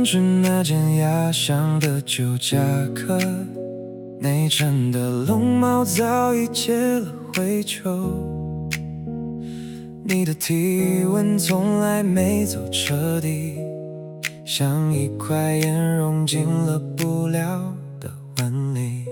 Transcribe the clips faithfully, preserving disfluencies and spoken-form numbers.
编织那件压箱的旧夹克，内衬的绒毛早已结了灰球，你的体温从来没走彻底，像一块烟融进了布料的纹理。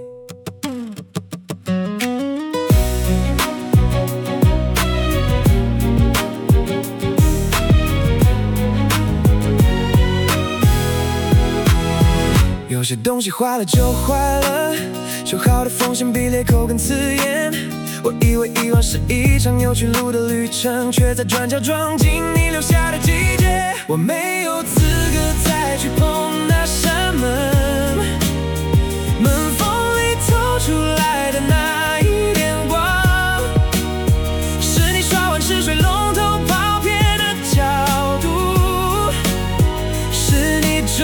有些东西坏了就坏了，修好的缝线比裂口更刺眼。我以为遗忘是一场有去路的旅程，却在转角撞进你留下的季节。我没有资格再去碰那扇门，门缝里透出来的那一点光，是你刷完吃水龙头泡片的角度，是你就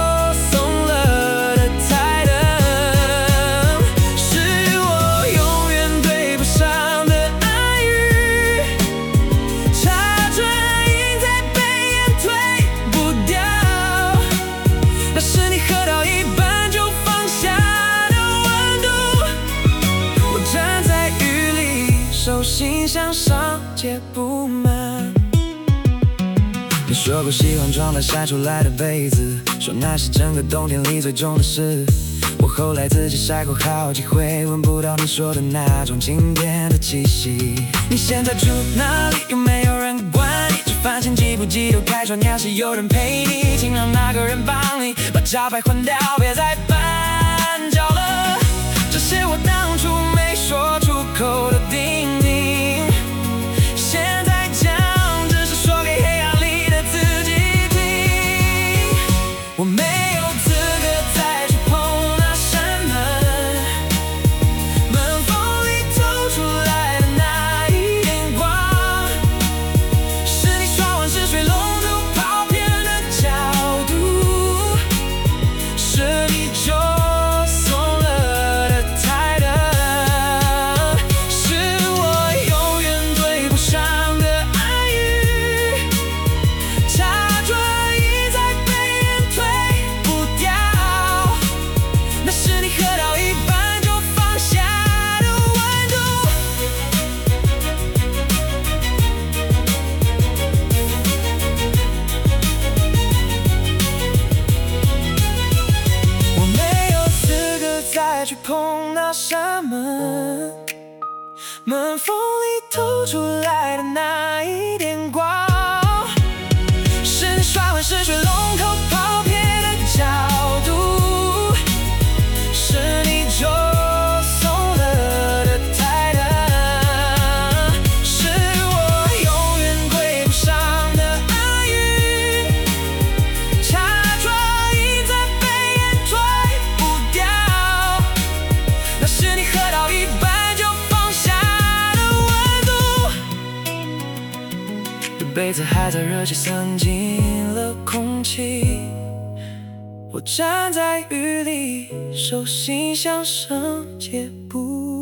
手心向上结不满。你说过喜欢窗台晒出来的被子，说那是整个冬天里最重的事。我后来自己晒过好几回，闻不到你说的那种经典的气息。你现在住哪里？有没有人管你？吃饭前记不记得开窗？要是有人陪你，请让那个人帮你把招牌换掉，别再绊脚了。这些我当初没说出口的叮咛，现在讲只是说给黑暗里的自己听。我没有资格再去碰那扇门，门缝里透出来的那一点光，是你刷完湿水龙头泡片的角度，是你就去碰那扇门，门缝里透出来的那一点光，是你刷完湿水龙头泡片的角度，是你就松了的台灯，是我永远归不上的暗语，假装已在被烟推不掉，那是你喝到一半就放下的温度，这杯子还在热气渗进了空气，我站在雨里，手心向上结不